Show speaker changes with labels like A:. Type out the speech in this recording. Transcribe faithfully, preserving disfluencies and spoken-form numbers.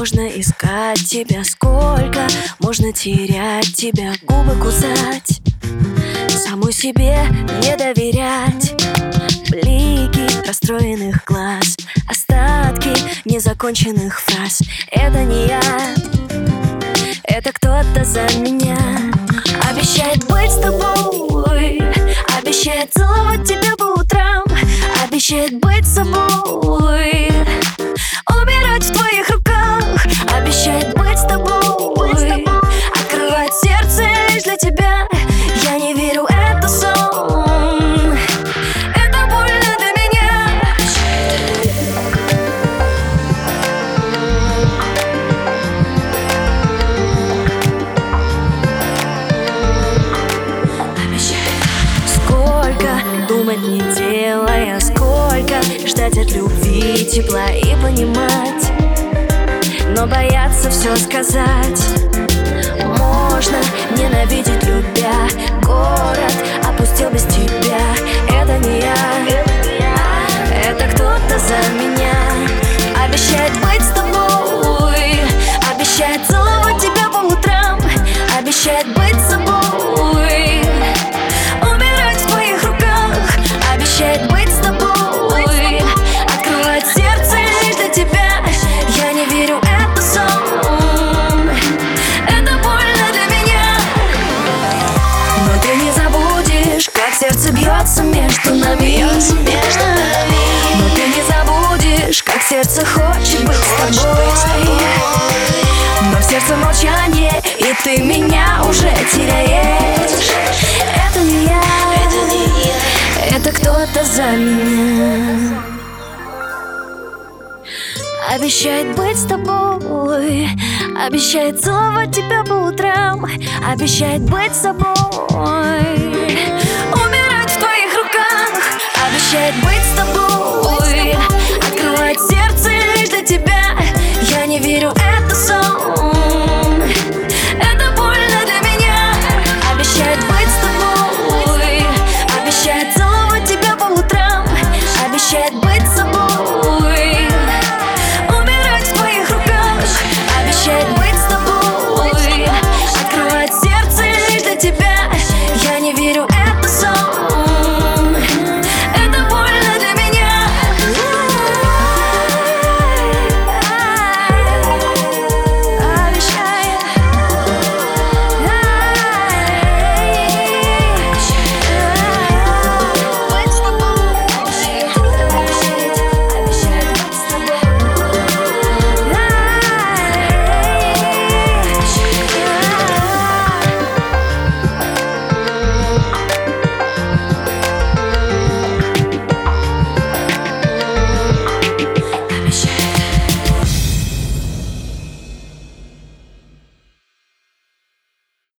A: Можно искать тебя сколько, можно терять тебя, губы кусать, самой себе не доверять. Блики расстроенных глаз, остатки незаконченных фраз. Это не я, это кто-то за меня. Обещает быть с тобой, обещает целовать тебя по утрам, обещает быть собой, умирать в твоих руках. Обещает быть с тобой, открывать сердце лишь для тебя. Я не верю, это сон, это больно для меня. Сколько думать не делая, сколько ждать от любви тепла и понимать, но бояться все сказать. Можно ненавидеть, любя, город опустил без тебя. Это не я, это кто-то за меня. Обещает быть с тобой, обещает целовать тебя по утрам, обещает быть собой, умирать в твоих руках. Обещает быть с тобой, открывать сердце лишь для тебя. Я не верю, это сон, это больно для меня. Но ты не забудешь, как сердце бьется между нами. Но ты не забудешь, как сердце хочет быть с тобой. Но в сердце молчание, и ты меня уже теряешь. Это не я, это кто-то за меня. Обещает быть с тобой, обещает целовать тебя по утрам, обещает быть собой, умирать в твоих руках. Обещает быть с тобой, открывать сердце лишь для тебя. Я не верю, это